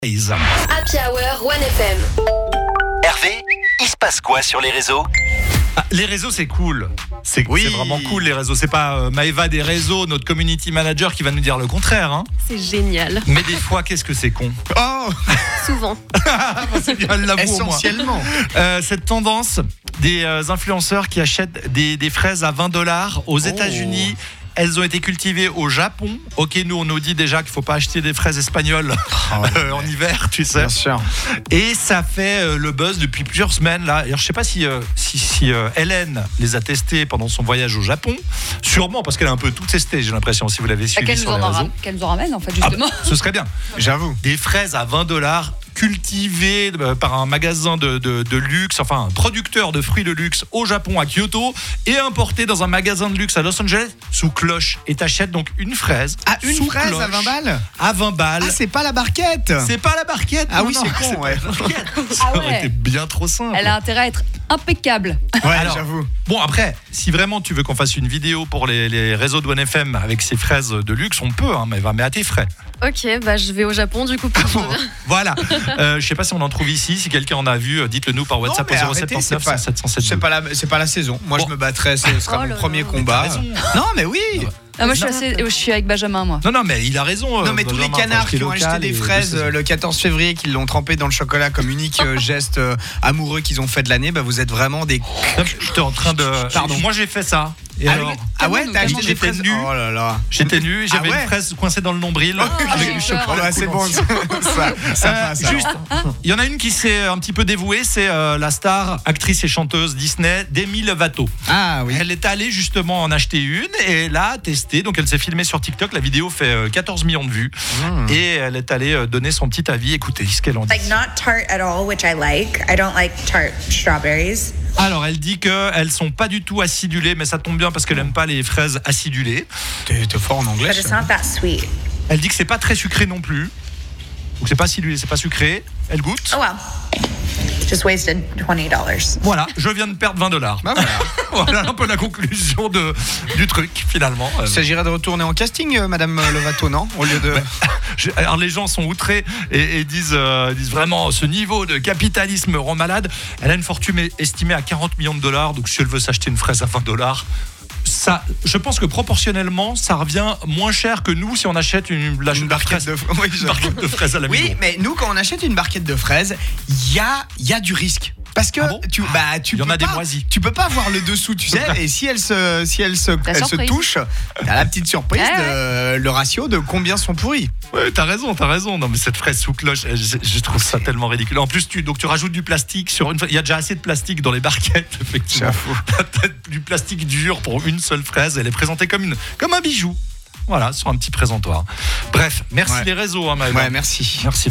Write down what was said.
Happy Hour 1FM. Hervé, il se passe quoi sur les réseaux ? Les réseaux, c'est cool. C'est vraiment cool, les réseaux. C'est pas Maëva des réseaux, notre community manager, qui va nous dire le contraire. Hein. C'est génial. Mais des fois, qu'est-ce que c'est con. Oh, Souvent. C'est bien, elle l'avoue au moins. essentiellement. Cette tendance des influenceurs qui achètent des fraises à $20 aux États-Unis. Elles ont été cultivées au Japon. Ok, nous on nous dit déjà qu'il faut pas acheter des fraises espagnoles en hiver, tu sais. Bien sûr. Et ça fait le buzz depuis plusieurs semaines là. Alors, je sais pas si Hélène les a testées pendant son voyage au Japon. Sûrement parce qu'elle a un peu tout testé. J'ai l'impression, si vous l'avez suivi sur les réseaux. Qu'elle nous en ramène en fait justement. Ce serait bien. J'avoue. Des fraises à $20 cultivées par un magasin de luxe, enfin un producteur de fruits de luxe au Japon, à Kyoto, et importées dans un magasin de luxe à Los Angeles sous cloche. Et t'achètes donc une fraise. Ah, une sous fraise cloche, à 20 balles. À 20 balles. Ah, c'est pas la barquette. C'est pas la barquette. Ah non, oui, non, c'est con, ouais. Ça aurait ouais. été bien trop simple. Elle a intérêt à être impeccable. Ouais, Alors, j'avoue. Bon, après, si vraiment tu veux qu'on fasse une vidéo pour les réseaux de 1FM avec ces fraises de luxe, on peut, hein, mais à tes frais. Ok, bah je vais au Japon du coup pour Voilà. Je sais pas si on en trouve ici. Si quelqu'un en a vu, dites-le nous par WhatsApp Non, mais au 07 arrêtez, 39 707. c'est pas la saison. Moi, Bon. je me battrais. Ce sera Oh mon là premier là. combat. T'as raison. Non, mais oui. Ah, moi je suis avec Benjamin moi. Non, mais il a raison. Non, mais tous les Benjamin, canards acheter qui ont local acheté des et fraises de saison. le 14 février, qui l'ont trempé dans le chocolat comme unique geste amoureux qu'ils ont fait de l'année, bah vous êtes vraiment des. Non, j'étais en train de. Pardon. Moi, j'ai fait ça. Et alors, Ah ouais, t'as acheté des j'étais fraises. nu. Oh là là. J'étais nu, j'avais Ah ouais une fraise coincée dans le nombril avec j'ai du peur. chocolat. Ouais, c'est bon. Ça passe. Juste, il y en a une qui s'est un petit peu dévouée, c'est la star, actrice et chanteuse Disney, Demi Lovato. Ah oui. Elle est allée justement en acheter une et l'a testée. Donc elle s'est filmée sur TikTok. La vidéo fait 14 millions de vues. Et elle est allée donner son petit avis. Écoutez ce qu'elle en dit. Like not tart at all, which I like. I don't like tart strawberries. Alors elle dit qu'elles sont pas du tout acidulées, mais ça tombe bien parce qu'elle aime pas les fraises acidulées. T'es fort en anglais. But it's not that sweet. Elle dit que c'est pas très sucré non plus. Donc c'est pas acidulé, c'est pas sucré. Elle goûte. Oh well. Just wasted $20. Voilà, je viens de perdre $20. Bah voilà. Voilà un peu la conclusion du truc finalement. Il s'agirait de retourner en casting, Madame Lovato, non ? Au lieu de. Alors les gens sont outrés et disent vraiment ce niveau de capitalisme rend malade. Elle a une fortune estimée à $40 millions, donc si elle veut s'acheter une fraise à $20, ça, je pense que proportionnellement, ça revient moins cher que nous si on achète une barquette de une barquette de fraises à la maison. Oui, mais nous, quand on achète une barquette de fraises, il y a du risque. Parce que Ah bon tu Il y en peux a des pas- moisis. Tu peux pas voir le dessous, tu sais. Et si elle se surprise. touche, t'as la petite surprise Ouais, le ratio de combien sont pourris. Ouais, t'as raison. Non, mais cette fraise sous cloche, je trouve ça tellement ridicule. En plus, tu rajoutes du plastique sur une. Il y a déjà assez de plastique dans les barquettes, effectivement. J'avoue. T'as peut-être du plastique dur pour une seule fraise. Elle est présentée comme un bijou. Voilà, sur un petit présentoir. Bref, merci Ouais. les réseaux, hein, Maëva. Ouais, merci. Merci.